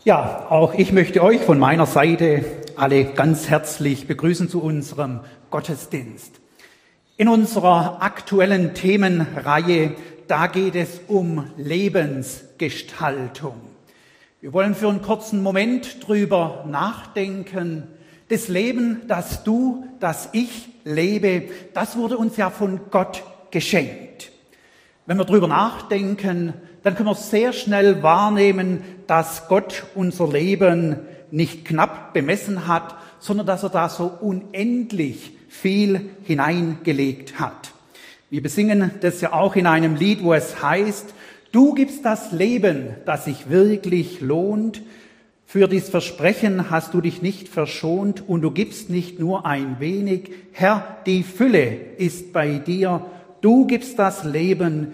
Ja, auch ich möchte euch von meiner Seite alle ganz herzlich begrüßen zu unserem Gottesdienst. In unserer aktuellen Themenreihe, da geht es um Lebensgestaltung. Wir wollen für einen kurzen Moment drüber nachdenken. Das Leben, das du, das ich lebe, das wurde uns ja von Gott geschenkt. Wenn wir drüber nachdenken, dann können wir sehr schnell wahrnehmen, dass Gott unser Leben nicht knapp bemessen hat, sondern dass er da so unendlich viel hineingelegt hat. Wir besingen das ja auch in einem Lied, wo es heißt, du gibst das Leben, das sich wirklich lohnt. Für dies Versprechen hast du dich nicht verschont und du gibst nicht nur ein wenig. Herr, die Fülle ist bei dir. Du gibst das Leben,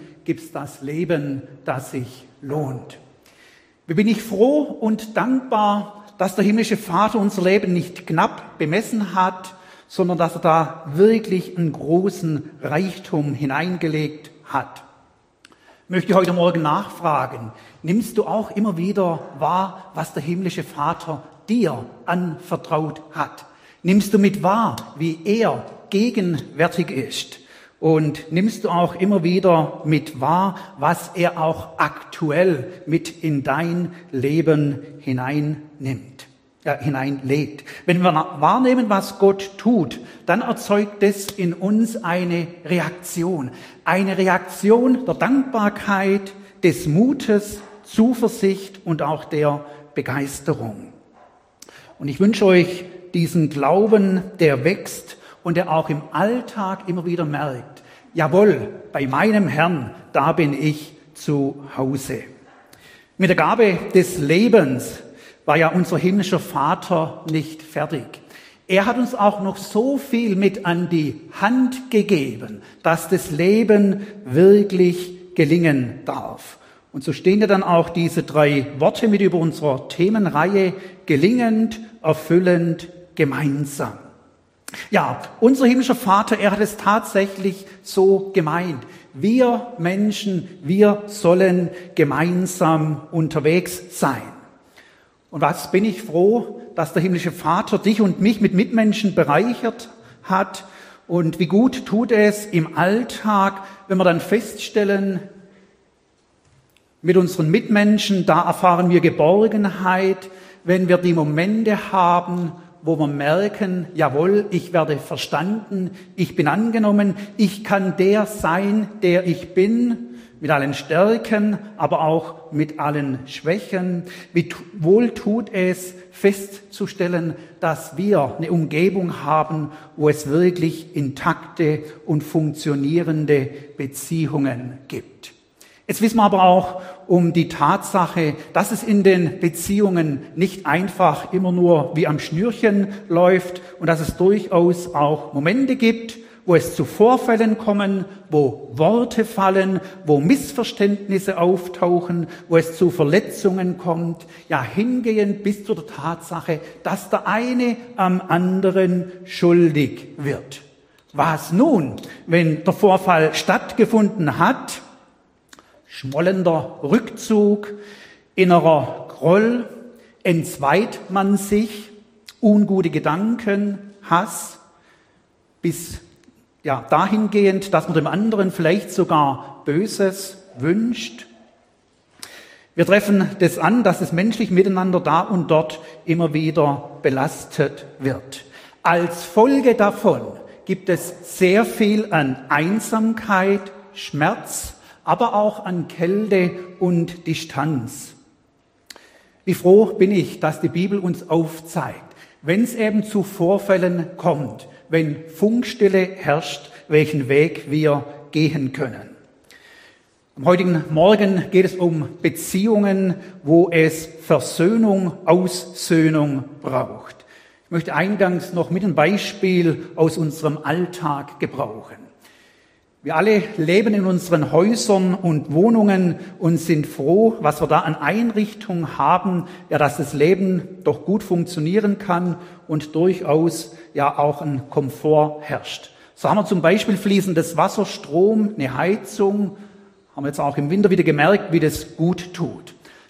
das sich lohnt. Wie bin ich froh und dankbar, dass der himmlische Vater unser Leben nicht knapp bemessen hat, sondern dass er da wirklich einen großen Reichtum hineingelegt hat. Ich möchte heute Morgen nachfragen, nimmst du auch immer wieder wahr, was der himmlische Vater dir anvertraut hat? Nimmst du mit wahr, wie er gegenwärtig ist? Und nimmst du auch immer wieder mit wahr, was er auch aktuell mit in dein Leben hineinlegt. Wenn wir wahrnehmen, was Gott tut, dann erzeugt es in uns eine Reaktion der Dankbarkeit, des Mutes, Zuversicht und auch der Begeisterung. Und ich wünsche euch diesen Glauben, der wächst und der auch im Alltag immer wieder merkt, jawohl, bei meinem Herrn, da bin ich zu Hause. Mit der Gabe des Lebens war ja unser himmlischer Vater nicht fertig. Er hat uns auch noch so viel mit an die Hand gegeben, dass das Leben wirklich gelingen darf. Und so stehen ja dann auch diese 3 Worte mit über unserer Themenreihe, gelingend, erfüllend, gemeinsam. Ja, unser himmlischer Vater, er hat es tatsächlich so gemeint. Wir Menschen, wir sollen gemeinsam unterwegs sein. Und was bin ich froh, dass der himmlische Vater dich und mich mit Mitmenschen bereichert hat. Und wie gut tut es im Alltag, wenn wir dann feststellen, mit unseren Mitmenschen, da erfahren wir Geborgenheit, wenn wir die Momente haben, wo wir merken, jawohl, ich werde verstanden, ich bin angenommen, ich kann der sein, der ich bin, mit allen Stärken, aber auch mit allen Schwächen. Wie wohl tut es, festzustellen, dass wir eine Umgebung haben, wo es wirklich intakte und funktionierende Beziehungen gibt. Jetzt wissen wir aber auch um die Tatsache, dass es in den Beziehungen nicht einfach immer nur wie am Schnürchen läuft und dass es durchaus auch Momente gibt, wo es zu Vorfällen kommen, wo Worte fallen, wo Missverständnisse auftauchen, wo es zu Verletzungen kommt, ja hingehend bis zu der Tatsache, dass der eine am anderen schuldig wird. Was nun, wenn der Vorfall stattgefunden hat? Schmollender Rückzug, innerer Groll, entzweit man sich, ungute Gedanken, Hass, bis dahingehend, dass man dem anderen vielleicht sogar Böses wünscht. Wir treffen das an, dass das menschliche Miteinander da und dort immer wieder belastet wird. Als Folge davon gibt es sehr viel an Einsamkeit, Schmerz, aber auch an Kälte und Distanz. Wie froh bin ich, dass die Bibel uns aufzeigt, wenn es eben zu Vorfällen kommt, wenn Funkstille herrscht, welchen Weg wir gehen können. Am heutigen Morgen geht es um Beziehungen, wo es Versöhnung, Aussöhnung braucht. Ich möchte eingangs noch mit einem Beispiel aus unserem Alltag gebrauchen. Wir alle leben in unseren Häusern und Wohnungen und sind froh, was wir da an Einrichtungen haben, ja, dass das Leben doch gut funktionieren kann und durchaus ja auch ein Komfort herrscht. So haben wir zum Beispiel fließendes Wasser, Strom, eine Heizung, haben wir jetzt auch im Winter wieder gemerkt, wie das gut tut.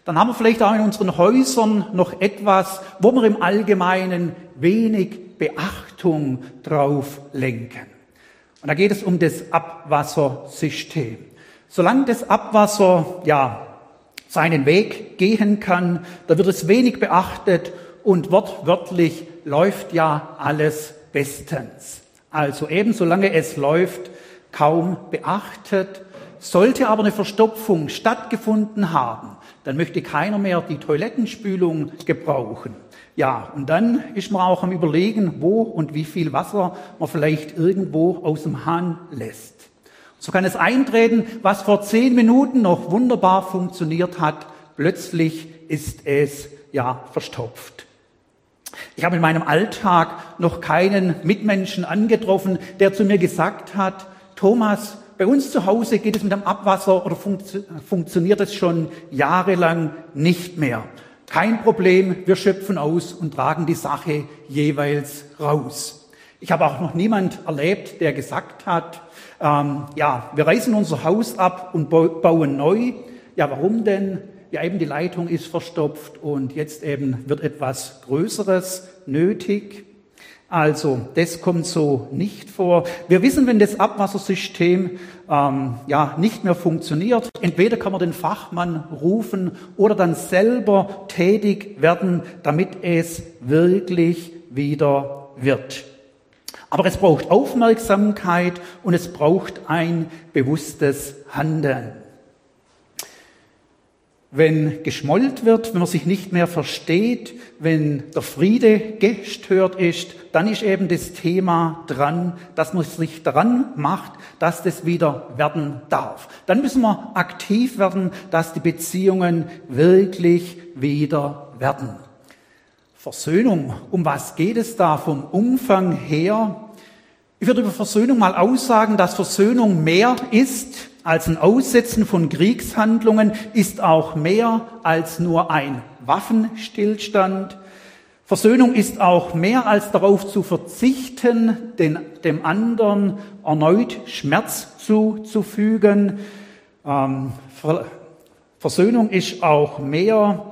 dann haben wir vielleicht auch in unseren Häusern noch etwas, wo wir im Allgemeinen wenig Beachtung drauf lenken. Und da geht es um das Abwassersystem. Solange das Abwasser seinen Weg gehen kann, da wird es wenig beachtet und wortwörtlich läuft ja alles bestens. Also eben solange es läuft, kaum beachtet. Sollte aber eine Verstopfung stattgefunden haben, dann möchte keiner mehr die Toilettenspülung gebrauchen. Ja, und dann ist man auch am Überlegen, wo und wie viel Wasser man vielleicht irgendwo aus dem Hahn lässt. So kann es eintreten, was vor 10 Minuten noch wunderbar funktioniert hat, plötzlich ist es verstopft. Ich habe in meinem Alltag noch keinen Mitmenschen angetroffen, der zu mir gesagt hat, Thomas, bei uns zu Hause geht es mit dem Abwasser oder funktioniert es schon jahrelang nicht mehr. Kein Problem, wir schöpfen aus und tragen die Sache jeweils raus. Ich habe auch noch niemand erlebt, der gesagt hat, wir reißen unser Haus ab und bauen neu. Ja, warum denn? Ja, eben die Leitung ist verstopft und jetzt eben wird etwas Größeres nötig. Also, das kommt so nicht vor. Wir wissen, wenn das Abwassersystem nicht mehr funktioniert, entweder kann man den Fachmann rufen oder dann selber tätig werden, damit es wirklich wieder wird. Aber es braucht Aufmerksamkeit und es braucht ein bewusstes Handeln. Wenn geschmollt wird, wenn man sich nicht mehr versteht, wenn der Friede gestört ist, dann ist eben das Thema dran, dass man sich daran macht, dass das wieder werden darf. Dann müssen wir aktiv werden, dass die Beziehungen wirklich wieder werden. Versöhnung, um was geht es da vom Umfang her? Ich würde über Versöhnung mal aussagen, dass Versöhnung mehr ist als ein Aussetzen von Kriegshandlungen, ist auch mehr als nur ein Waffenstillstand. Versöhnung ist auch mehr als darauf zu verzichten, dem anderen erneut Schmerz zuzufügen. Versöhnung ist auch mehr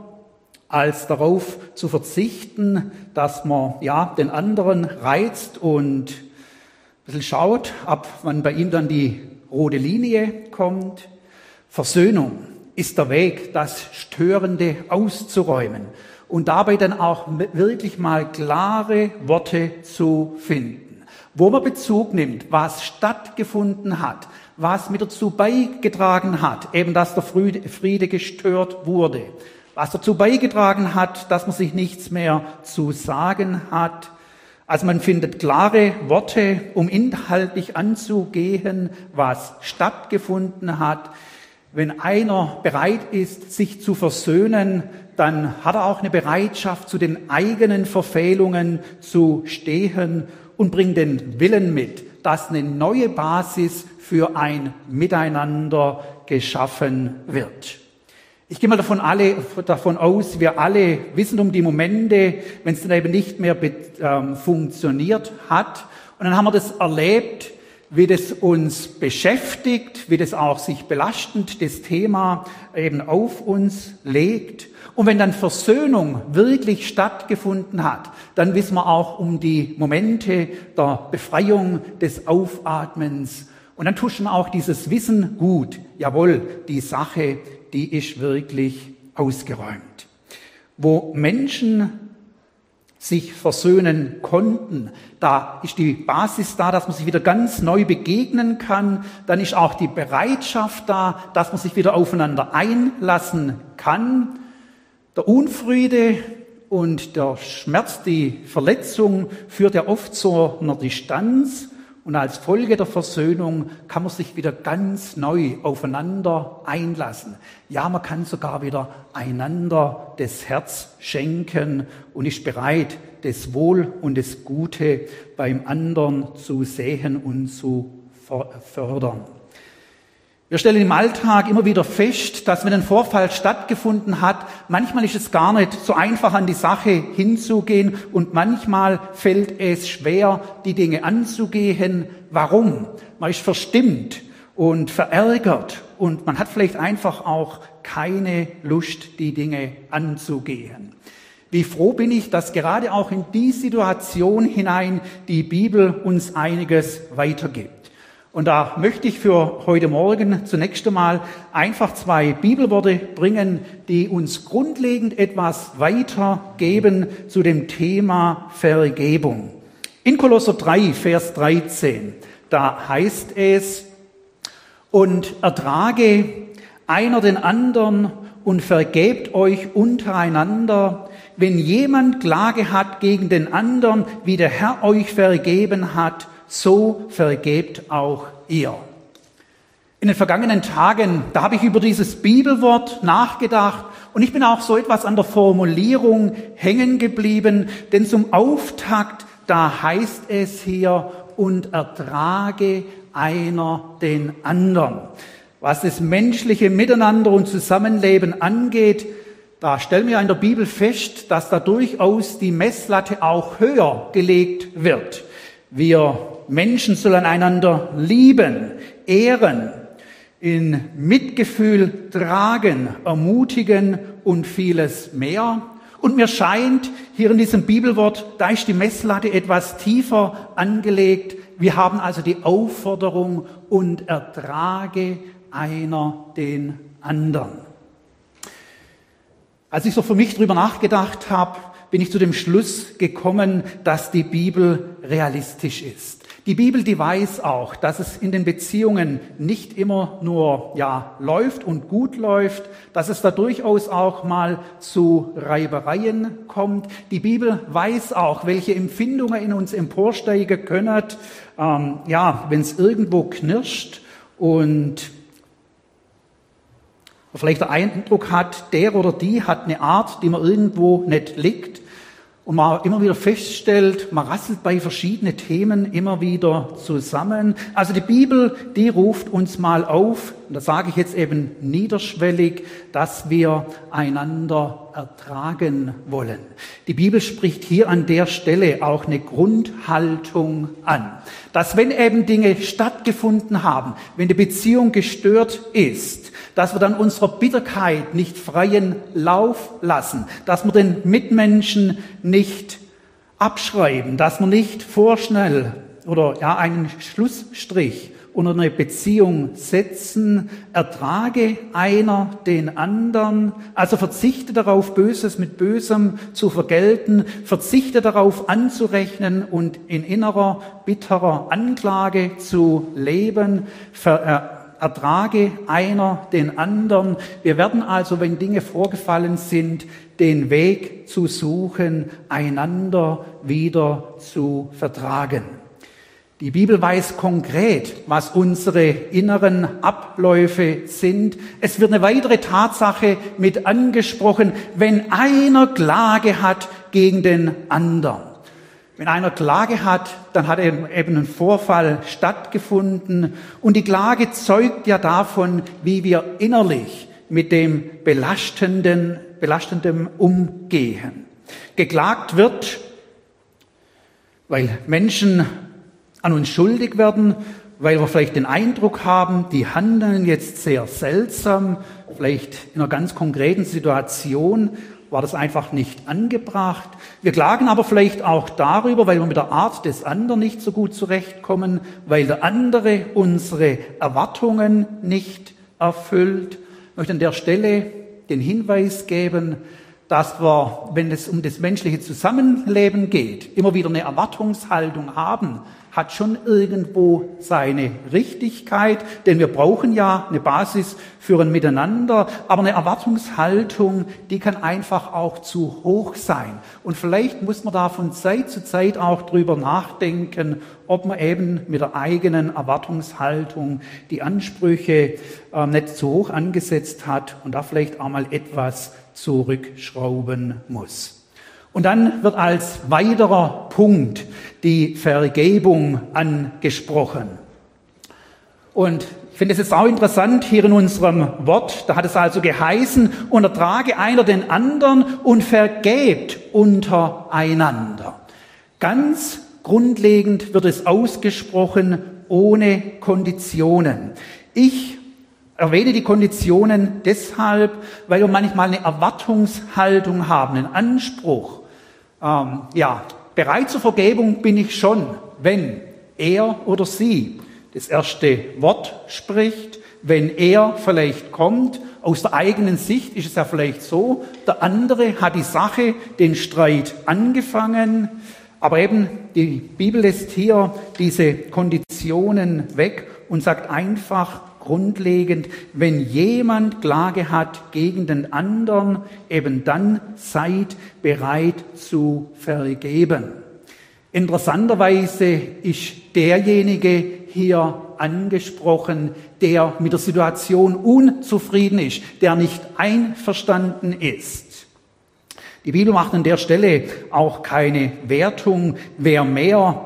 als darauf zu verzichten, dass man den anderen reizt und ein bisschen schaut, ab wann bei ihm dann die rote Linie kommt. Versöhnung ist der Weg, das Störende auszuräumen und dabei dann auch wirklich mal klare Worte zu finden, wo man Bezug nimmt, was stattgefunden hat, was mit dazu beigetragen hat, eben dass der Friede gestört wurde, was dazu beigetragen hat, dass man sich nichts mehr zu sagen hat. Also man findet klare Worte, um inhaltlich anzugehen, was stattgefunden hat. Wenn einer bereit ist, sich zu versöhnen, dann hat er auch eine Bereitschaft, zu den eigenen Verfehlungen zu stehen und bringt den Willen mit, dass eine neue Basis für ein Miteinander geschaffen wird. Ich gehe mal davon aus, wir alle wissen um die Momente, wenn es dann eben nicht mehr funktioniert hat. Und dann haben wir das erlebt, wie das uns beschäftigt, wie das auch sich belastend das Thema eben auf uns legt. Und wenn dann Versöhnung wirklich stattgefunden hat, dann wissen wir auch um die Momente der Befreiung, des Aufatmens. Und dann tuschen wir auch dieses Wissen gut. Jawohl, die Sache, die ist wirklich ausgeräumt. Wo Menschen sich versöhnen konnten, da ist die Basis da, dass man sich wieder ganz neu begegnen kann. Dann ist auch die Bereitschaft da, dass man sich wieder aufeinander einlassen kann. Der Unfriede und der Schmerz, die Verletzung führt ja oft zu einer Distanz. Und als Folge der Versöhnung kann man sich wieder ganz neu aufeinander einlassen. Ja, man kann sogar wieder einander das Herz schenken und ist bereit, das Wohl und das Gute beim anderen zu sehen und zu fördern. Wir stellen im Alltag immer wieder fest, dass wenn ein Vorfall stattgefunden hat, manchmal ist es gar nicht so einfach, an die Sache hinzugehen und manchmal fällt es schwer, die Dinge anzugehen. Warum? Man ist verstimmt und verärgert und man hat vielleicht einfach auch keine Lust, die Dinge anzugehen. Wie froh bin ich, dass gerade auch in die Situation hinein die Bibel uns einiges weitergibt. Und da möchte ich für heute Morgen zunächst einmal einfach 2 Bibelworte bringen, die uns grundlegend etwas weitergeben zu dem Thema Vergebung. In Kolosser 3, Vers 13, da heißt es: Und ertrage einer den anderen und vergebt euch untereinander, wenn jemand Klage hat gegen den anderen, wie der Herr euch vergeben hat, so vergebt auch ihr. In den vergangenen Tagen, da habe ich über dieses Bibelwort nachgedacht und ich bin auch so etwas an der Formulierung hängen geblieben, denn zum Auftakt, da heißt es hier: und ertrage einer den anderen. Was das menschliche Miteinander und Zusammenleben angeht, da stellen wir in der Bibel fest, dass da durchaus die Messlatte auch höher gelegt wird. Wir Menschen sollen einander lieben, ehren, in Mitgefühl tragen, ermutigen und vieles mehr. Und mir scheint, hier in diesem Bibelwort, da ist die Messlatte etwas tiefer angelegt. Wir haben also die Aufforderung: und ertrage einer den anderen. Als ich so für mich drüber nachgedacht habe, bin ich zu dem Schluss gekommen, dass die Bibel realistisch ist. Die Bibel, die weiß auch, dass es in den Beziehungen nicht immer nur läuft und gut läuft, dass es da durchaus auch mal zu Reibereien kommt. Die Bibel weiß auch, welche Empfindungen in uns emporsteigen können, wenn es irgendwo knirscht und man vielleicht den Eindruck hat, der oder die hat eine Art, die man irgendwo nicht liegt. Und man immer wieder feststellt, man rasselt bei verschiedenen Themen immer wieder zusammen. Also die Bibel, die ruft uns mal auf, und das sage ich jetzt eben niederschwellig, dass wir einander ertragen wollen. Die Bibel spricht hier an der Stelle auch eine Grundhaltung an. Dass wenn eben Dinge stattgefunden haben, wenn die Beziehung gestört ist, dass wir dann unserer Bitterkeit nicht freien Lauf lassen, dass wir den Mitmenschen nicht abschreiben, dass wir nicht vorschnell oder einen Schlussstrich unter eine Beziehung setzen. Ertrage einer den anderen, also verzichte darauf, Böses mit Bösem zu vergelten, verzichte darauf anzurechnen und in innerer, bitterer Anklage zu leben, ertrage einer den anderen. Wir werden also, wenn Dinge vorgefallen sind, den Weg zu suchen, einander wieder zu vertragen. Die Bibel weiß konkret, was unsere inneren Abläufe sind. Es wird eine weitere Tatsache mit angesprochen: wenn einer Klage hat gegen den anderen. Wenn einer Klage hat, dann hat eben ein Vorfall stattgefunden. Und die Klage zeugt ja davon, wie wir innerlich mit dem Belastenden umgehen. Geklagt wird, weil Menschen an uns schuldig werden, weil wir vielleicht den Eindruck haben, die handeln jetzt sehr seltsam, vielleicht in einer ganz konkreten Situation war das einfach nicht angebracht. Wir klagen aber vielleicht auch darüber, weil wir mit der Art des anderen nicht so gut zurechtkommen, weil der andere unsere Erwartungen nicht erfüllt. Ich möchte an der Stelle den Hinweis geben, dass wir, wenn es um das menschliche Zusammenleben geht, immer wieder eine Erwartungshaltung haben, hat schon irgendwo seine Richtigkeit, denn wir brauchen ja eine Basis für ein Miteinander, aber eine Erwartungshaltung, die kann einfach auch zu hoch sein. Und vielleicht muss man da von Zeit zu Zeit auch drüber nachdenken, ob man eben mit der eigenen Erwartungshaltung die Ansprüche nicht zu hoch angesetzt hat und da vielleicht auch mal etwas zurückschrauben muss. Und dann wird als weiterer Punkt die Vergebung angesprochen. Und ich finde es jetzt auch interessant hier in unserem Wort, da hat es also geheißen: und ertrage einer den anderen und vergebt untereinander. Ganz grundlegend wird es ausgesprochen, ohne Konditionen. Ich erwähne die Konditionen deshalb, weil wir manchmal eine Erwartungshaltung haben, einen Anspruch. Bereit zur Vergebung bin ich schon, wenn er oder sie das erste Wort spricht, wenn er vielleicht kommt. Aus der eigenen Sicht ist es ja vielleicht so, der andere hat die Sache, den Streit angefangen, aber eben die Bibel lässt hier diese Konditionen weg und sagt einfach grundlegend, wenn jemand Klage hat gegen den anderen, eben dann seid bereit zu vergeben. Interessanterweise ist derjenige hier angesprochen, der mit der Situation unzufrieden ist, der nicht einverstanden ist. Die Bibel macht an der Stelle auch keine Wertung, wer mehr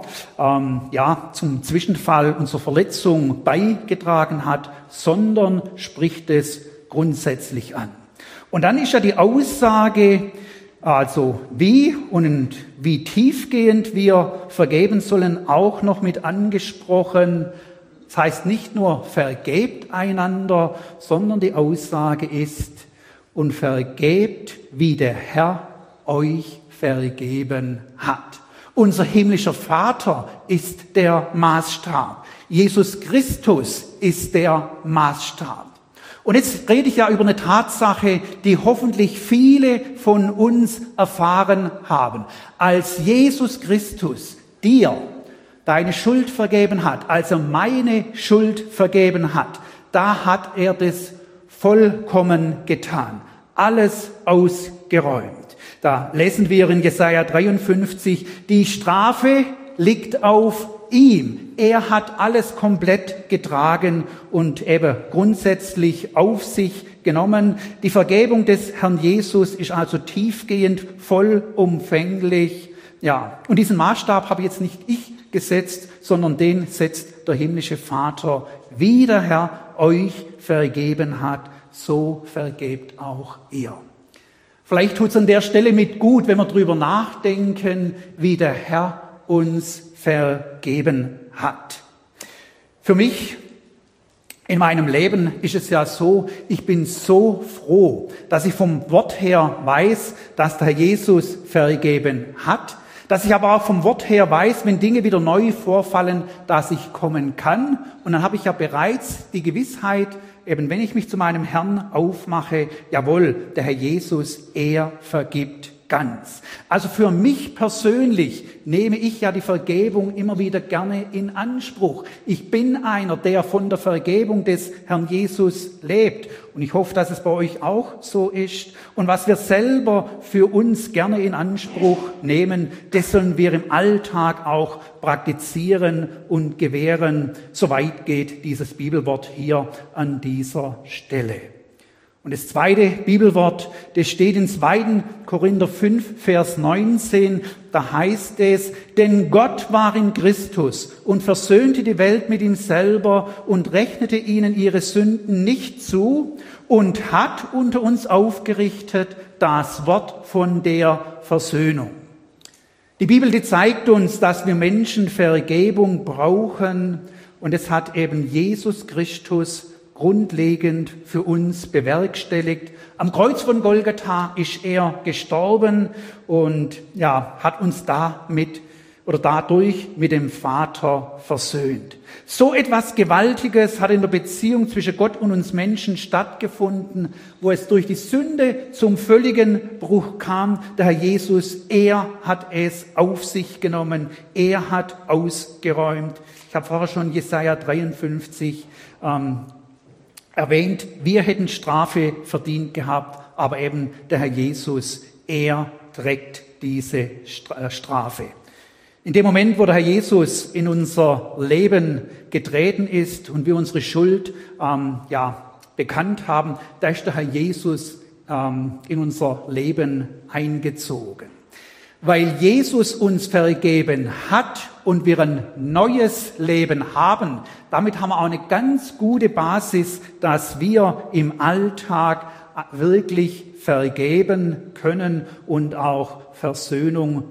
zum Zwischenfall und zur Verletzung beigetragen hat, sondern spricht es grundsätzlich an. Und dann ist ja die Aussage, also wie und wie tiefgehend wir vergeben sollen, auch noch mit angesprochen. Das heißt nicht nur vergebt einander, sondern die Aussage ist, und vergebt, wie der Herr euch vergeben hat. Unser himmlischer Vater ist der Maßstab. Jesus Christus ist der Maßstab. Und jetzt rede ich ja über eine Tatsache, die hoffentlich viele von uns erfahren haben. Als Jesus Christus dir deine Schuld vergeben hat, als er meine Schuld vergeben hat, da hat er das vollkommen getan. Alles ausgeräumt. Da lesen wir in Jesaja 53, die Strafe liegt auf ihm. Er hat alles komplett getragen und eben grundsätzlich auf sich genommen. Die Vergebung des Herrn Jesus ist also tiefgehend, vollumfänglich. Ja, und diesen Maßstab habe jetzt nicht ich gesetzt, sondern den setzt der himmlische Vater. Wie der Herr euch vergeben hat, so vergebt auch ihr. Vielleicht tut es an der Stelle mit gut, wenn wir drüber nachdenken, wie der Herr uns vergeben hat. Für mich in meinem Leben ist es ja so, ich bin so froh, dass ich vom Wort her weiß, dass der Herr Jesus vergeben hat, dass ich aber auch vom Wort her weiß, wenn Dinge wieder neu vorfallen, dass ich kommen kann. Und dann habe ich ja bereits die Gewissheit, eben wenn ich mich zu meinem Herrn aufmache, jawohl, der Herr Jesus, er vergibt ganz. Also für mich persönlich nehme ich ja die Vergebung immer wieder gerne in Anspruch. Ich bin einer, der von der Vergebung des Herrn Jesus lebt. Und ich hoffe, dass es bei euch auch so ist. Und was wir selber für uns gerne in Anspruch nehmen, das sollen wir im Alltag auch praktizieren und gewähren. Soweit geht dieses Bibelwort hier an dieser Stelle. Und das zweite Bibelwort, das steht in 2. Korinther 5, Vers 19, da heißt es, denn Gott war in Christus und versöhnte die Welt mit ihm selber und rechnete ihnen ihre Sünden nicht zu und hat unter uns aufgerichtet das Wort von der Versöhnung. Die Bibel, die zeigt uns, dass wir Menschen Vergebung brauchen und es hat eben Jesus Christus grundlegend für uns bewerkstelligt. Am Kreuz von Golgatha ist er gestorben und hat uns dadurch mit dem Vater versöhnt. So etwas Gewaltiges hat in der Beziehung zwischen Gott und uns Menschen stattgefunden, wo es durch die Sünde zum völligen Bruch kam. Der Herr Jesus, er hat es auf sich genommen, er hat ausgeräumt. Ich habe vorher schon Jesaja 53 erwähnt, wir hätten Strafe verdient gehabt, aber eben der Herr Jesus, er trägt diese Strafe. In dem Moment, wo der Herr Jesus in unser Leben getreten ist und wir unsere Schuld bekannt haben, da ist der Herr Jesus in unser Leben eingezogen. Weil Jesus uns vergeben hat und wir ein neues Leben haben, damit haben wir auch eine ganz gute Basis, dass wir im Alltag wirklich vergeben können und auch Versöhnung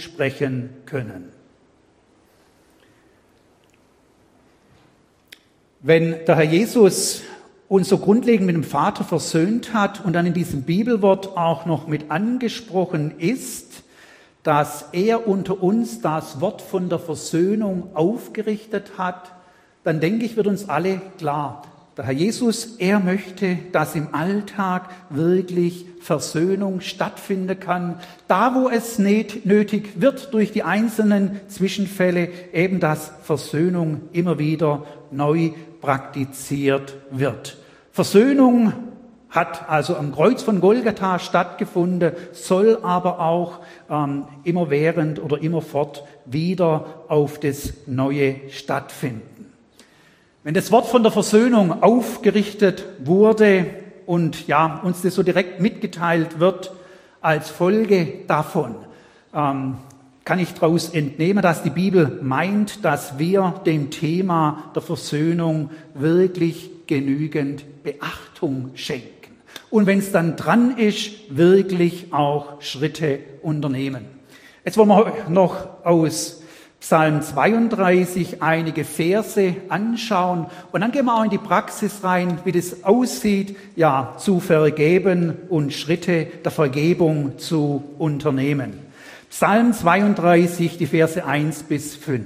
zusprechen können. Wenn der Herr Jesus uns so grundlegend mit dem Vater versöhnt hat und dann in diesem Bibelwort auch noch mit angesprochen ist, dass er unter uns das Wort von der Versöhnung aufgerichtet hat, dann denke ich, wird uns alle klar, der Herr Jesus, er möchte, dass im Alltag wirklich Versöhnung stattfinden kann. Da, wo es nötig wird, durch die einzelnen Zwischenfälle, eben dass Versöhnung immer wieder neu praktiziert wird. Versöhnung hat also am Kreuz von Golgatha stattgefunden, soll aber auch immerwährend oder immerfort wieder auf das Neue stattfinden. Wenn das Wort von der Versöhnung aufgerichtet wurde und ja, uns das so direkt mitgeteilt wird, als Folge davon kann ich daraus entnehmen, dass die Bibel meint, dass wir dem Thema der Versöhnung wirklich genügend Beachtung schenken. Und wenn es dann dran ist, wirklich auch Schritte unternehmen. Jetzt wollen wir noch aus Psalm 32 einige Verse anschauen und dann gehen wir auch in die Praxis rein, wie das aussieht, ja, zu vergeben und Schritte der Vergebung zu unternehmen. Psalm 32, die Verse 1 bis 5.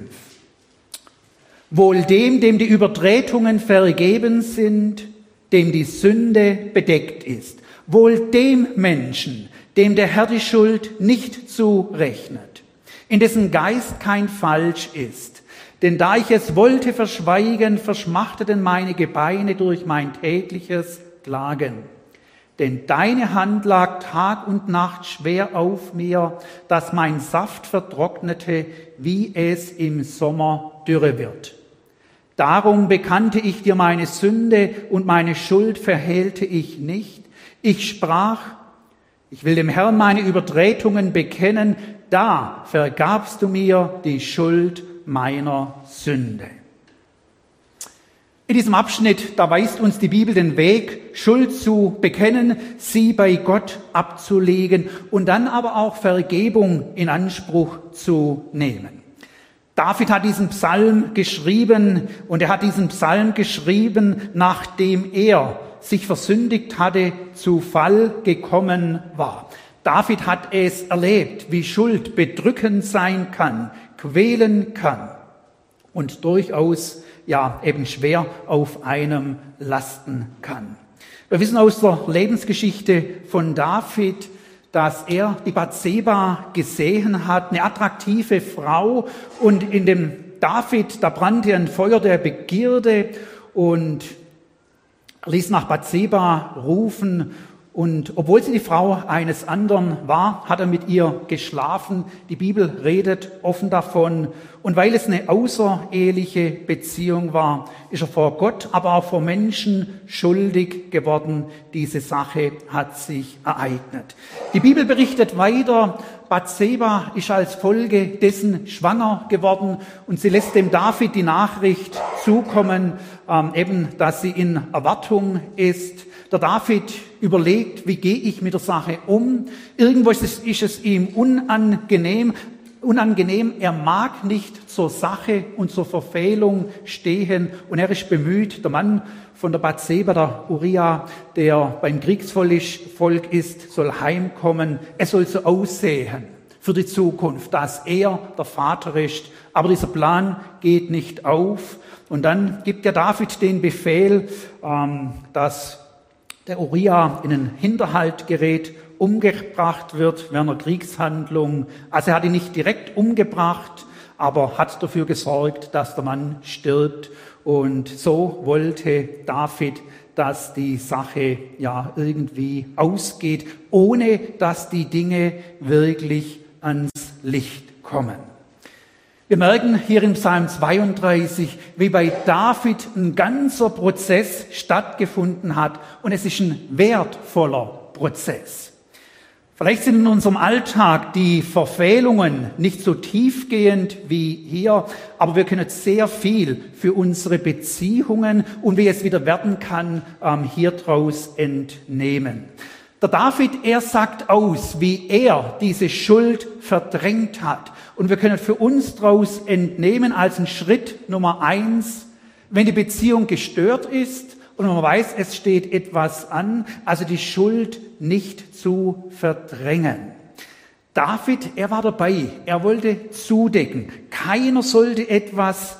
Wohl dem die Übertretungen vergeben sind, dem die Sünde bedeckt ist. Wohl dem Menschen, dem der Herr die Schuld nicht zurechnet, in dessen Geist kein Falsch ist. Denn da ich es wollte verschweigen, verschmachteten meine Gebeine durch mein tägliches Klagen. Denn deine Hand lag Tag und Nacht schwer auf mir, dass mein Saft vertrocknete, wie es im Sommer dürre wird. Darum bekannte ich dir meine Sünde und meine Schuld verhehlte ich nicht. Ich sprach, ich will dem Herrn meine Übertretungen bekennen, da vergabst du mir die Schuld meiner Sünde. In diesem Abschnitt, da weist uns die Bibel den Weg, Schuld zu bekennen, sie bei Gott abzulegen und dann aber auch Vergebung in Anspruch zu nehmen. David hat diesen Psalm geschrieben und er hat diesen Psalm geschrieben, nachdem er sich versündigt hatte, zu Fall gekommen war. David hat es erlebt, wie Schuld bedrückend sein kann, quälen kann und durchaus ja eben schwer auf einem lasten kann. Wir wissen aus der Lebensgeschichte von David, dass er die Bathseba gesehen hat, eine attraktive Frau, und in dem David, da brannte ein Feuer der Begierde und er ließ nach Bathseba rufen. Und obwohl sie die Frau eines anderen war, hat er mit ihr geschlafen. Die Bibel redet offen davon. Und weil es eine außereheliche Beziehung war, ist er vor Gott, aber auch vor Menschen schuldig geworden. Diese Sache hat sich ereignet. Die Bibel berichtet weiter, Bathseba ist als Folge dessen schwanger geworden und sie lässt dem David die Nachricht zukommen, eben, dass sie in Erwartung ist. Der David überlegt, wie gehe ich mit der Sache um? Irgendwo ist es ihm unangenehm. Er mag nicht zur Sache und zur Verfehlung stehen und er ist bemüht, der Mann von der Bathseba, der Uriah, der beim Kriegsvolk ist, soll heimkommen. Es soll so aussehen für die Zukunft, dass er der Vater ist. Aber dieser Plan geht nicht auf. Und dann gibt der David den Befehl, dass der Uriah in einen Hinterhalt gerät, umgebracht wird während einer Kriegshandlung. Also er hat ihn nicht direkt umgebracht, aber hat dafür gesorgt, dass der Mann stirbt. Und so wollte David, dass die Sache ja irgendwie ausgeht, ohne dass die Dinge wirklich ans Licht kommen. Wir merken hier im Psalm 32, wie bei David ein ganzer Prozess stattgefunden hat und es ist ein wertvoller Prozess. Vielleicht sind in unserem Alltag die Verfehlungen nicht so tiefgehend wie hier, aber wir können sehr viel für unsere Beziehungen und wie es wieder werden kann, hier draus entnehmen. Der David, er sagt aus, wie er diese Schuld verdrängt hat. Und wir können für uns daraus entnehmen als einen Schritt Nummer 1, Wenn die Beziehung gestört ist und man weiß, es steht etwas an, also die Schuld nicht zu verdrängen. David, er war dabei, er wollte zudecken. Keiner sollte etwas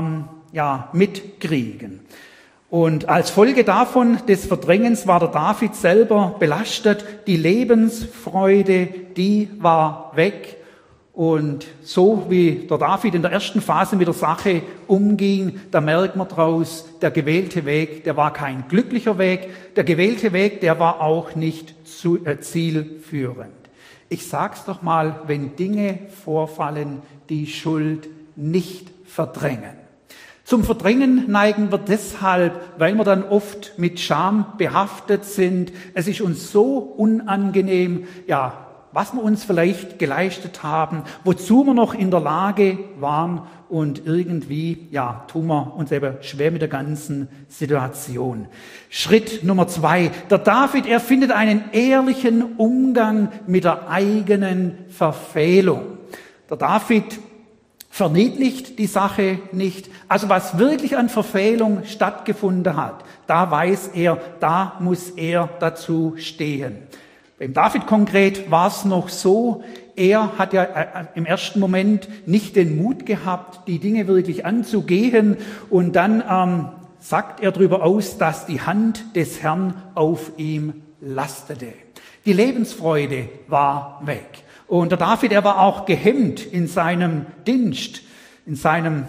mitkriegen. Und als Folge davon, des Verdrängens, war der David selber belastet. Die Lebensfreude, die war weg. Und so wie der David in der ersten Phase mit der Sache umging, da merkt man draus, der gewählte Weg, der war kein glücklicher Weg. Der gewählte Weg, der war auch nicht zielführend. Ich sag's doch mal, wenn Dinge vorfallen, die Schuld nicht verdrängen. Zum Verdrängen neigen wir deshalb, weil wir dann oft mit Scham behaftet sind. Es ist uns so unangenehm, was wir uns vielleicht geleistet haben, wozu wir noch in der Lage waren und irgendwie, tun wir uns eben schwer mit der ganzen Situation. Schritt Nummer 2. Der David, er findet einen ehrlichen Umgang mit der eigenen Verfehlung. Der David verniedlicht die Sache nicht. Also was wirklich an Verfehlung stattgefunden hat, da weiß er, da muss er dazu stehen. Beim David konkret war es noch so, er hat ja im ersten Moment nicht den Mut gehabt, die Dinge wirklich anzugehen. Und dann sagt er darüber aus, dass die Hand des Herrn auf ihm lastete. Die Lebensfreude war weg. Und der David, er war auch gehemmt in seinem Dienst, in seiner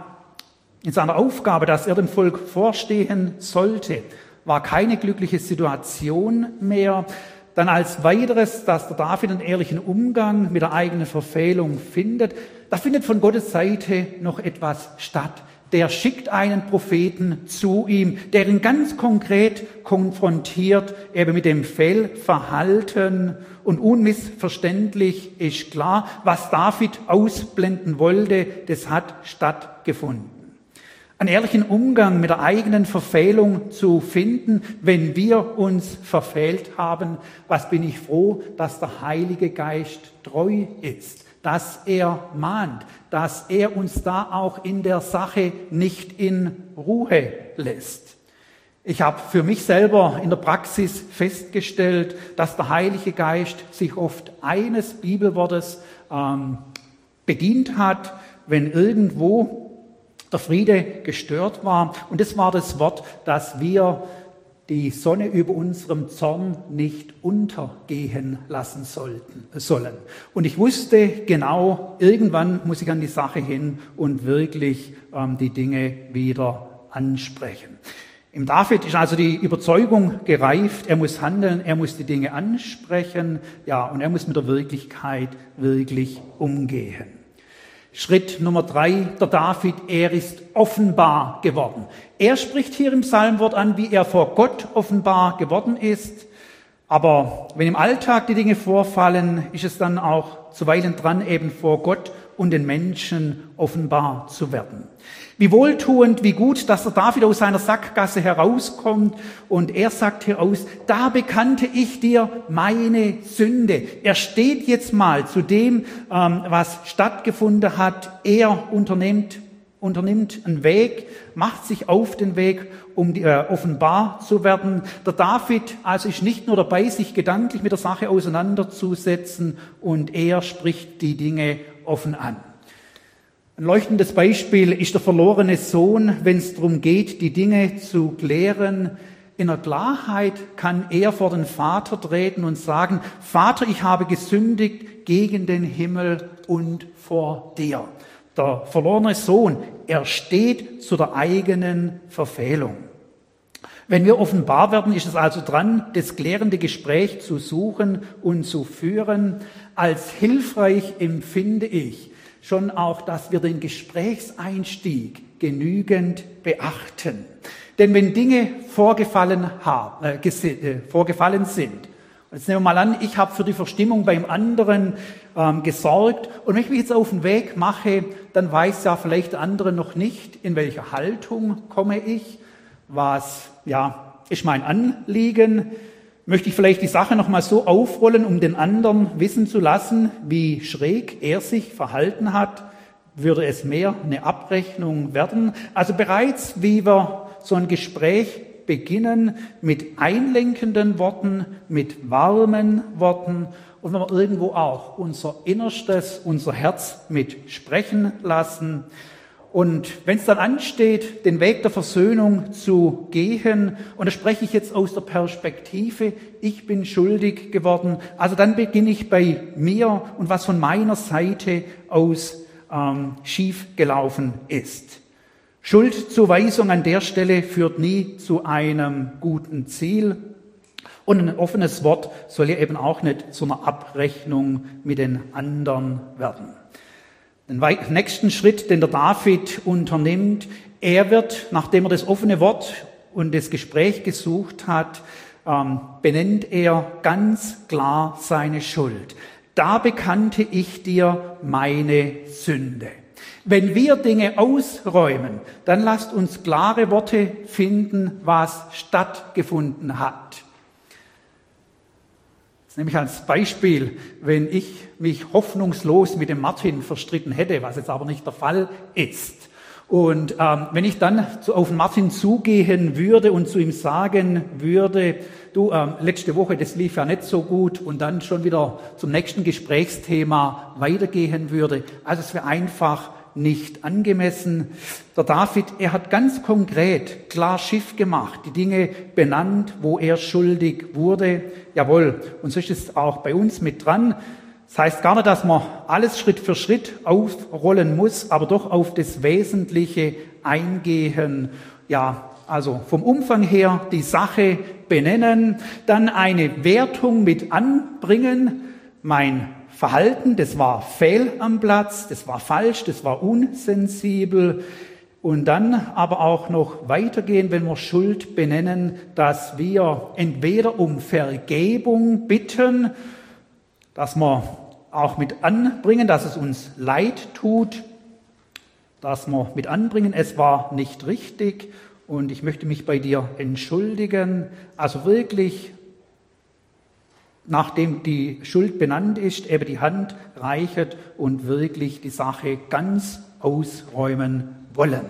Aufgabe, dass er dem Volk vorstehen sollte. War keine glückliche Situation mehr. Dann als weiteres, dass der David einen ehrlichen Umgang mit der eigenen Verfehlung findet. Da findet von Gottes Seite noch etwas statt. Der schickt einen Propheten zu ihm, der ihn ganz konkret konfrontiert, eben mit dem Fehlverhalten. Und unmissverständlich ist klar, was David ausblenden wollte, das hat stattgefunden. Einen ehrlichen Umgang mit der eigenen Verfehlung zu finden, wenn wir uns verfehlt haben. Was bin ich froh, dass der Heilige Geist treu ist, dass er mahnt, dass er uns da auch in der Sache nicht in Ruhe lässt. Ich habe für mich selber in der Praxis festgestellt, dass der Heilige Geist sich oft eines Bibelwortes bedient hat, wenn irgendwo der Friede gestört war. Und das war das Wort, dass wir die Sonne über unserem Zorn nicht untergehen lassen sollen. Und ich wusste genau, irgendwann muss ich an die Sache hin und wirklich die Dinge wieder ansprechen. Im David ist also die Überzeugung gereift, er muss handeln, er muss die Dinge ansprechen, und er muss mit der Wirklichkeit wirklich umgehen. Schritt Nummer 3, der David, er ist offenbar geworden. Er spricht hier im Psalmwort an, wie er vor Gott offenbar geworden ist. Aber wenn im Alltag die Dinge vorfallen, ist es dann auch zuweilen dran, eben vor Gott und den Menschen offenbar zu werden. Wie wohltuend, wie gut, dass der David aus seiner Sackgasse herauskommt und er sagt hier aus, da bekannte ich dir meine Sünde. Er steht jetzt mal zu dem, was stattgefunden hat. Er unternimmt einen Weg, macht sich auf den Weg, um offenbar zu werden. Der David also ist nicht nur dabei, sich gedanklich mit der Sache auseinanderzusetzen und er spricht die Dinge offen an. Ein leuchtendes Beispiel ist der verlorene Sohn, wenn es darum geht, die Dinge zu klären. In der Klarheit kann er vor den Vater treten und sagen, Vater, ich habe gesündigt gegen den Himmel und vor dir. Der verlorene Sohn, er steht zu der eigenen Verfehlung. Wenn wir offenbar werden, ist es also dran, das klärende Gespräch zu suchen und zu führen. Als hilfreich empfinde ich schon auch, dass wir den Gesprächseinstieg genügend beachten. Denn wenn Dinge vorgefallen sind, jetzt nehmen wir mal an, ich habe für die Verstimmung beim anderen gesorgt und wenn ich mich jetzt auf den Weg mache, dann weiß ja vielleicht der andere noch nicht, in welcher Haltung komme ich, was ist mein Anliegen. Möchte ich vielleicht die Sache nochmal so aufrollen, um den anderen wissen zu lassen, wie schräg er sich verhalten hat. würde es mehr eine Abrechnung werden. Also bereits, wie wir so ein Gespräch beginnen, mit einlenkenden Worten, mit warmen Worten und wenn wir irgendwo auch unser Innerstes, unser Herz mit sprechen lassen. Und wenn es dann ansteht, den Weg der Versöhnung zu gehen, und da spreche ich jetzt aus der Perspektive, ich bin schuldig geworden, also dann beginne ich bei mir und was von meiner Seite aus schief gelaufen ist. Schuldzuweisung an der Stelle führt nie zu einem guten Ziel. Und ein offenes Wort soll ja eben auch nicht zu einer Abrechnung mit den anderen werden. Den nächsten Schritt, den der David unternimmt, er wird, nachdem er das offene Wort und das Gespräch gesucht hat, benennt er ganz klar seine Schuld. Da bekannte ich dir meine Sünde. Wenn wir Dinge ausräumen, dann lasst uns klare Worte finden, was stattgefunden hat. Das nehme ich als Beispiel, wenn ich mich hoffnungslos mit dem Martin verstritten hätte, was jetzt aber nicht der Fall ist. Und wenn ich dann auf den Martin zugehen würde und zu ihm sagen würde, du, letzte Woche, das lief ja nicht so gut, und dann schon wieder zum nächsten Gesprächsthema weitergehen würde. Also es wäre einfach nicht angemessen. Der David, er hat ganz konkret klar Schiff gemacht, die Dinge benannt, wo er schuldig wurde. Jawohl, und so ist es auch bei uns mit dran. Das heißt gar nicht, dass man alles Schritt für Schritt aufrollen muss, aber doch auf das Wesentliche eingehen. Ja, also vom Umfang her die Sache benennen, dann eine Wertung mit anbringen. Mein Verhalten, das war fehl am Platz, das war falsch, das war unsensibel. Und dann aber auch noch weitergehen, wenn wir Schuld benennen, dass wir entweder um Vergebung bitten, dass wir auch mit anbringen, dass es uns leid tut, dass wir mit anbringen, es war nicht richtig und ich möchte mich bei dir entschuldigen. Also wirklich, nachdem die Schuld benannt ist, eben die Hand reichet und wirklich die Sache ganz ausräumen wollen.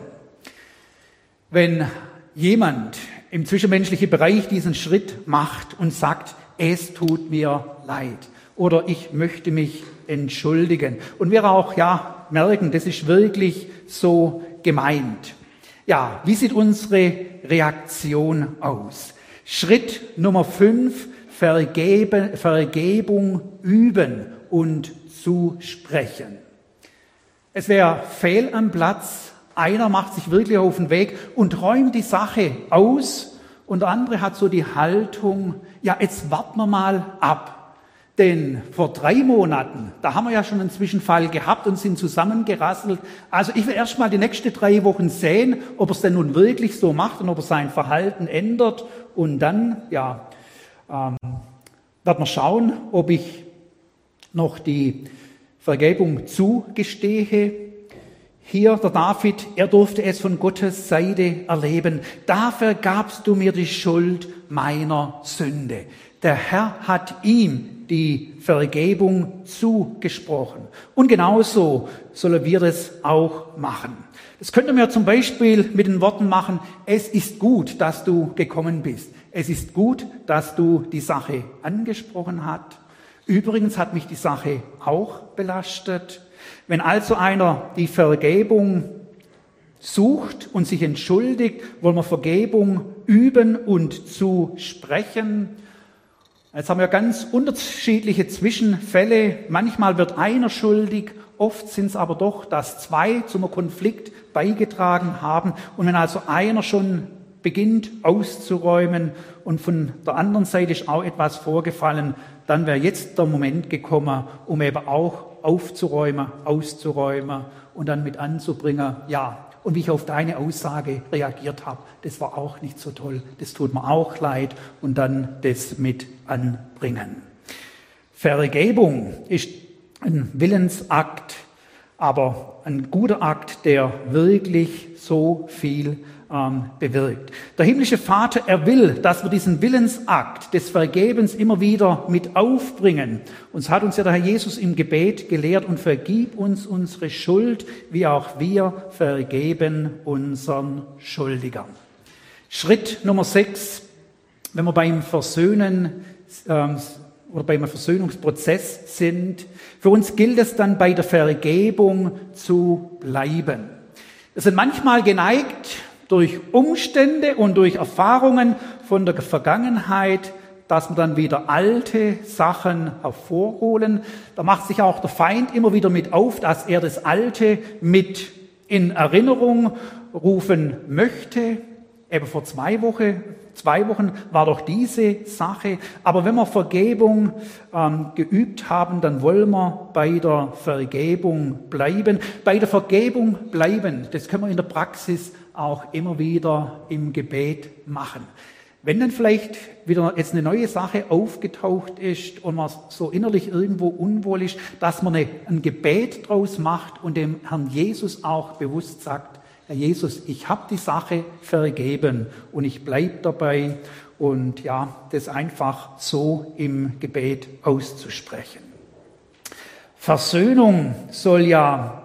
Wenn jemand im zwischenmenschlichen Bereich diesen Schritt macht und sagt, es tut mir leid oder ich möchte mich entschuldigen und wir auch merken, das ist wirklich so gemeint. Ja, wie sieht unsere Reaktion aus? Schritt Nummer 5, Vergebung üben und zusprechen. Es wäre fehl am Platz, einer macht sich wirklich auf den Weg und räumt die Sache aus und der andere hat so die Haltung, ja, jetzt warten wir mal ab. Denn vor 3 Monaten, da haben wir ja schon einen Zwischenfall gehabt und sind zusammengerasselt. Also ich will erst mal die nächsten 3 Wochen sehen, ob er es denn nun wirklich so macht und ob er sein Verhalten ändert. Und dann, werden wir schauen, ob ich noch die Vergebung zugestehe. Hier, der David, er durfte es von Gottes Seite erleben. Da vergabst du mir die Schuld meiner Sünde. Der Herr hat ihm die Vergebung zugesprochen. Und genauso sollen wir das auch machen. Das könnte man zum Beispiel mit den Worten machen, es ist gut, dass du gekommen bist. Es ist gut, dass du die Sache angesprochen hast. Übrigens hat mich die Sache auch belastet. Wenn also einer die Vergebung sucht und sich entschuldigt, wollen wir Vergebung üben und zusprechen. Jetzt haben wir ganz unterschiedliche Zwischenfälle. Manchmal wird einer schuldig, oft sind es aber doch, dass 2 zum Konflikt beigetragen haben. Und wenn also einer schon beginnt auszuräumen und von der anderen Seite ist auch etwas vorgefallen, dann wäre jetzt der Moment gekommen, um eben auch aufzuräumen, auszuräumen und dann mit anzubringen, ja, und wie ich auf deine Aussage reagiert habe, das war auch nicht so toll, das tut mir auch leid und dann das mit anbringen. Vergebung ist ein Willensakt, aber ein guter Akt, der wirklich so viel bewirkt. Der himmlische Vater, er will, dass wir diesen Willensakt des Vergebens immer wieder mit aufbringen. Uns hat uns ja der Herr Jesus im Gebet gelehrt: und vergib uns unsere Schuld, wie auch wir vergeben unseren Schuldigern. Schritt Nummer 6, wenn wir beim Versöhnen oder beim Versöhnungsprozess sind. Für uns gilt es dann, bei der Vergebung zu bleiben. Wir sind manchmal geneigt, durch Umstände und durch Erfahrungen von der Vergangenheit, dass wir dann wieder alte Sachen hervorholen. Da macht sich auch der Feind immer wieder mit auf, dass er das Alte mit in Erinnerung rufen möchte. Eben vor 2 Wochen war doch diese Sache. Aber wenn wir Vergebung geübt haben, dann wollen wir bei der Vergebung bleiben. Bei der Vergebung bleiben, das können wir in der Praxis auch immer wieder im Gebet machen. Wenn dann vielleicht wieder jetzt eine neue Sache aufgetaucht ist und man so innerlich irgendwo unwohl ist, dass man ein Gebet draus macht und dem Herrn Jesus auch bewusst sagt: Herr Jesus, ich habe die Sache vergeben und ich bleibe dabei, und ja, das einfach so im Gebet auszusprechen. Versöhnung soll ja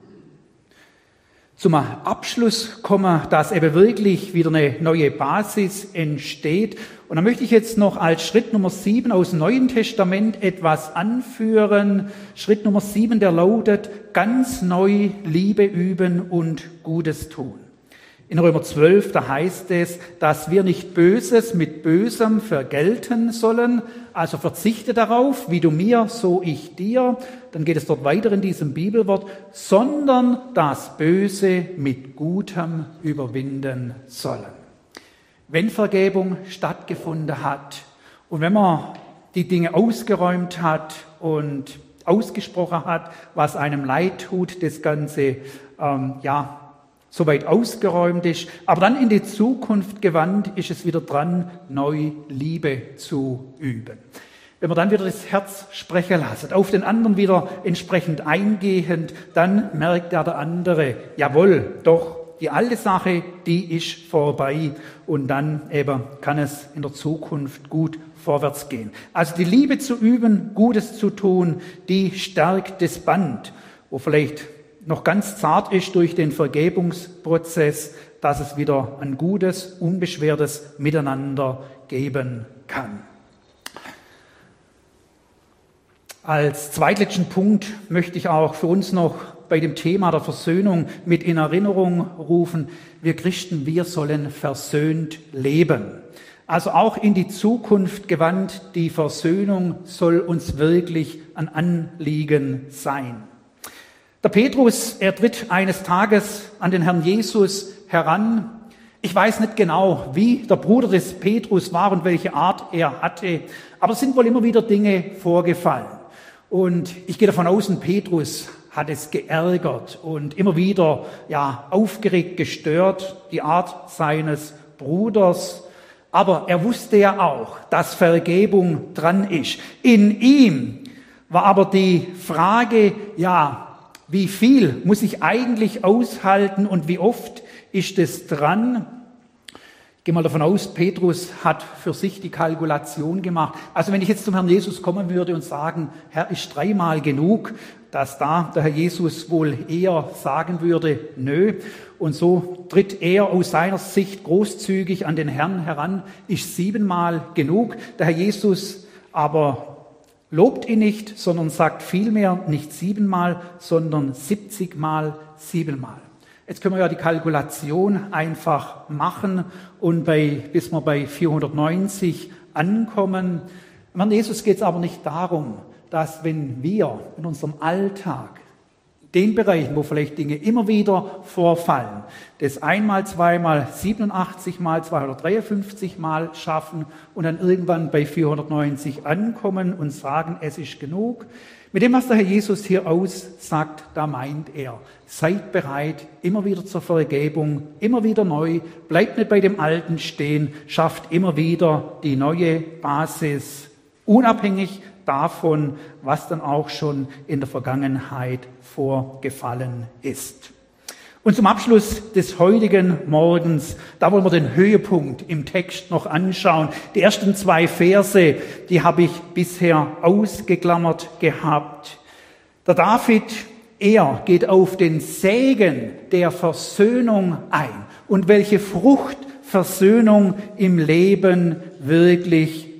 zum Abschluss kommen, dass eben wirklich wieder eine neue Basis entsteht. Und da möchte ich jetzt noch als Schritt Nummer 7 aus dem Neuen Testament etwas anführen. Schritt Nummer 7, der lautet: ganz neu Liebe üben und Gutes tun. In Römer 12, da heißt es, dass wir nicht Böses mit Bösem vergelten sollen. Also verzichte darauf, wie du mir, so ich dir. Dann geht es dort weiter in diesem Bibelwort, sondern das Böse mit Gutem überwinden sollen. Wenn Vergebung stattgefunden hat und wenn man die Dinge ausgeräumt hat und ausgesprochen hat, was einem leid tut, das Ganze soweit ausgeräumt ist, aber dann in die Zukunft gewandt, ist es wieder dran, neu Liebe zu üben. Wenn man dann wieder das Herz sprechen lässt, auf den anderen wieder entsprechend eingehend, dann merkt ja der andere: jawohl, doch, die alte Sache, die ist vorbei, und dann eben kann es in der Zukunft gut vorwärts gehen. Also die Liebe zu üben, Gutes zu tun, die stärkt das Band, wo vielleicht noch ganz zart ist durch den Vergebungsprozess, dass es wieder ein gutes, unbeschwertes Miteinander geben kann. Als zweitletzten Punkt möchte ich auch für uns noch bei dem Thema der Versöhnung mit in Erinnerung rufen: wir Christen, wir sollen versöhnt leben. Also auch in die Zukunft gewandt, die Versöhnung soll uns wirklich ein Anliegen sein. Der Petrus, er tritt eines Tages an den Herrn Jesus heran. Ich weiß nicht genau, wie der Bruder des Petrus war und welche Art er hatte, aber es sind wohl immer wieder Dinge vorgefallen. Und ich gehe davon aus, Petrus hat es geärgert und immer wieder aufgeregt, gestört, die Art seines Bruders. Aber er wusste ja auch, dass Vergebung dran ist. In ihm war aber die Frage, wie viel muss ich eigentlich aushalten und wie oft ist es dran? Ich gehe mal davon aus, Petrus hat für sich die Kalkulation gemacht. Also wenn ich jetzt zum Herrn Jesus kommen würde und sagen, Herr, ist 3-mal genug, dass da der Herr Jesus wohl eher sagen würde, nö. Und so tritt er aus seiner Sicht großzügig an den Herrn heran, ist 7-mal genug. Der Herr Jesus aber lobt ihn nicht, sondern sagt vielmehr nicht 7-mal, sondern 70-mal 7-mal. Jetzt können wir ja die Kalkulation einfach machen und bis wir bei 490 ankommen. Herrn Jesus geht es aber nicht darum, dass wenn wir in unserem Alltag, den Bereichen, wo vielleicht Dinge immer wieder vorfallen, das 1-mal, 2-mal, 87-mal, 253-mal schaffen und dann irgendwann bei 490 ankommen und sagen, es ist genug. Mit dem, was der Herr Jesus hier aussagt, da meint er, seid bereit, immer wieder zur Vergebung, immer wieder neu, bleibt nicht bei dem Alten stehen, schafft immer wieder die neue Basis, unabhängig davon, was dann auch schon in der Vergangenheit vorgefallen ist. Und zum Abschluss des heutigen Morgens, da wollen wir den Höhepunkt im Text noch anschauen. Die ersten 2 Verse, die habe ich bisher ausgeklammert gehabt. Der David, er geht auf den Segen der Versöhnung ein und welche Frucht Versöhnung im Leben wirklich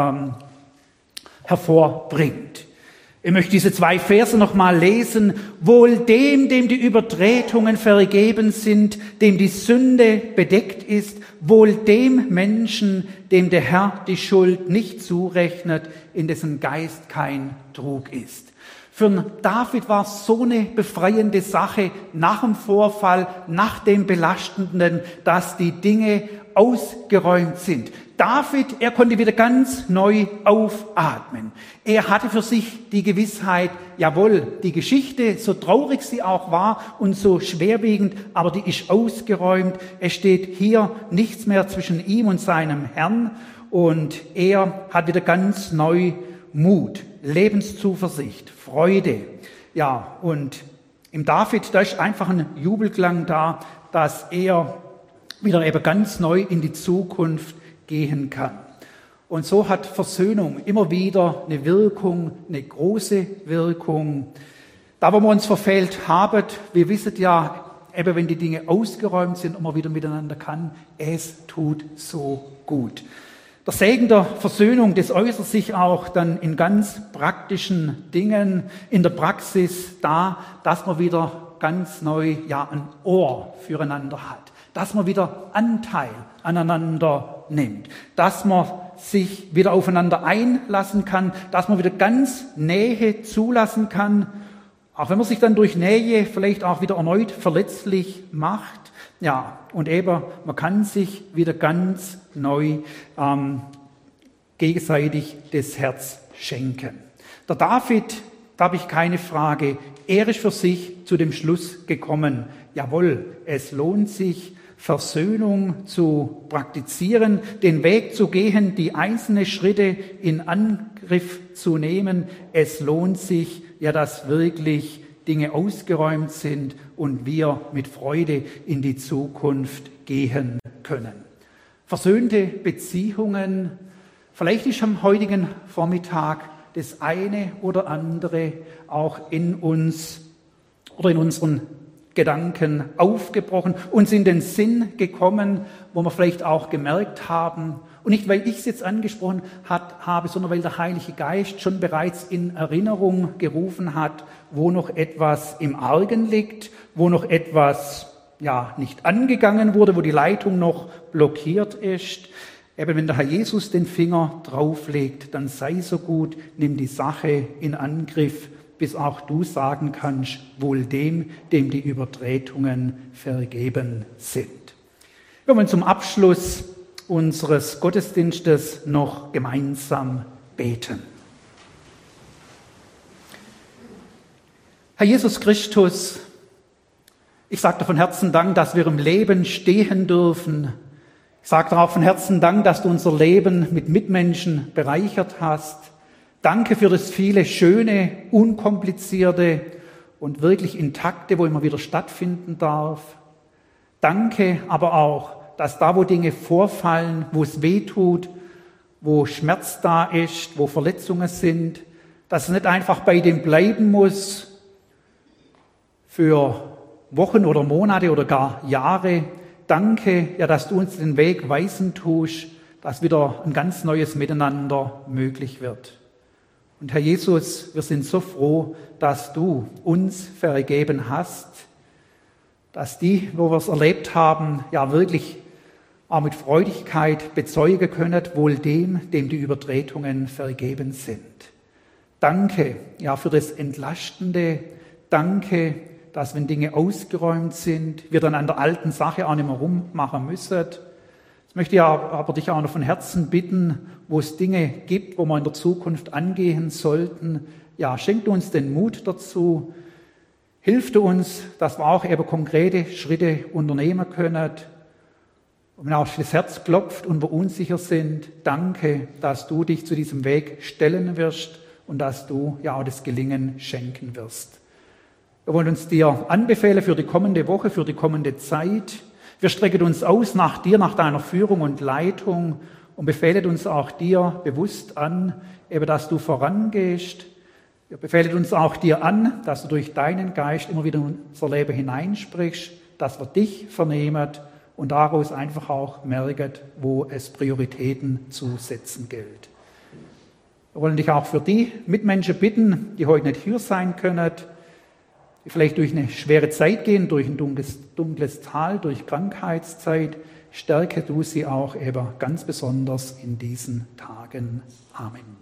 hervorbringt. Ich möchte diese 2 Verse nochmal lesen. Wohl dem, dem die Übertretungen vergeben sind, dem die Sünde bedeckt ist, wohl dem Menschen, dem der Herr die Schuld nicht zurechnet, in dessen Geist kein Trug ist. Für David war es so eine befreiende Sache nach dem Vorfall, nach dem Belastenden, dass die Dinge ausgeräumt sind. David, er konnte wieder ganz neu aufatmen. Er hatte für sich die Gewissheit, jawohl, die Geschichte, so traurig sie auch war und so schwerwiegend, aber die ist ausgeräumt. Es steht hier nichts mehr zwischen ihm und seinem Herrn und er hat wieder ganz neu Mut, Lebenszuversicht, Freude. Ja, und im David, da ist einfach ein Jubelklang da, dass er wieder eben ganz neu in die Zukunft gehen kann. Und so hat Versöhnung immer wieder eine Wirkung, eine große Wirkung. Da, wo wir uns verfehlt haben, wir wissen ja, eben wenn die Dinge ausgeräumt sind und man wieder miteinander kann, es tut so gut. Der Segen der Versöhnung, das äußert sich auch dann in ganz praktischen Dingen, in der Praxis da, dass man wieder ganz neu ein Ohr füreinander hat, dass man wieder Anteil aneinander nimmt, dass man sich wieder aufeinander einlassen kann, dass man wieder ganz Nähe zulassen kann, auch wenn man sich dann durch Nähe vielleicht auch wieder erneut verletzlich macht. Ja, und eben, man kann sich wieder ganz neu gegenseitig das Herz schenken. Der David, da habe ich keine Frage, er ist für sich zu dem Schluss gekommen, jawohl, es lohnt sich, Versöhnung zu praktizieren, den Weg zu gehen, die einzelnen Schritte in Angriff zu nehmen. Es lohnt sich, ja, dass wirklich Dinge ausgeräumt sind und wir mit Freude in die Zukunft gehen können. Versöhnte Beziehungen, vielleicht ist am heutigen Vormittag das eine oder andere auch in uns oder in unseren Gedanken aufgebrochen, uns in den Sinn gekommen, wo wir vielleicht auch gemerkt haben, und nicht, weil ich es jetzt angesprochen habe, sondern weil der Heilige Geist schon bereits in Erinnerung gerufen hat, wo noch etwas im Argen liegt, wo noch etwas nicht angegangen wurde, wo die Leitung noch blockiert ist. Eben wenn der Herr Jesus den Finger drauflegt, dann sei so gut, nimm die Sache in Angriff, bis auch du sagen kannst, wohl dem, dem die Übertretungen vergeben sind. Wir wollen zum Abschluss unseres Gottesdienstes noch gemeinsam beten. Herr Jesus Christus, ich sage dir von Herzen Dank, dass wir im Leben stehen dürfen. Ich sage dir auch von Herzen Dank, dass du unser Leben mit Mitmenschen bereichert hast. Danke für das viele schöne, unkomplizierte und wirklich intakte, wo immer wieder stattfinden darf. Danke aber auch, dass da, wo Dinge vorfallen, wo es weh tut, wo Schmerz da ist, wo Verletzungen sind, dass es nicht einfach bei dem bleiben muss für Wochen oder Monate oder gar Jahre. Danke, ja, dass du uns den Weg weisen tust, dass wieder ein ganz neues Miteinander möglich wird. Und Herr Jesus, wir sind so froh, dass du uns vergeben hast, dass die, wo wir es erlebt haben, ja wirklich auch mit Freudigkeit bezeugen können, wohl dem, dem die Übertretungen vergeben sind. Danke, ja, für das Entlastende. Danke, dass wenn Dinge ausgeräumt sind, wir dann an der alten Sache auch nicht mehr rummachen müssen. Jetzt möchte ich aber dich auch noch von Herzen bitten, wo es Dinge gibt, wo wir in der Zukunft angehen sollten. Ja, schenk uns den Mut dazu. Hilf uns, dass wir auch eben konkrete Schritte unternehmen können. Und wenn auch das Herz klopft und wir unsicher sind, danke, dass du dich zu diesem Weg stellen wirst und dass du ja auch das Gelingen schenken wirst. Wir wollen uns dir anbefehlen für die kommende Woche, für die kommende Zeit. Wir strecken uns aus nach dir, nach deiner Führung und Leitung und befehlen uns auch dir bewusst an, eben, dass du vorangehst. Wir befehlen uns auch dir an, dass du durch deinen Geist immer wieder in unser Leben hineinsprichst, dass wir dich vernehmen und daraus einfach auch merken, wo es Prioritäten zu setzen gilt. Wir wollen dich auch für die Mitmenschen bitten, die heute nicht hier sein können, die vielleicht durch eine schwere Zeit gehen, durch ein dunkles Tal, durch Krankheitszeit. Stärke du sie auch eben ganz besonders in diesen Tagen. Amen.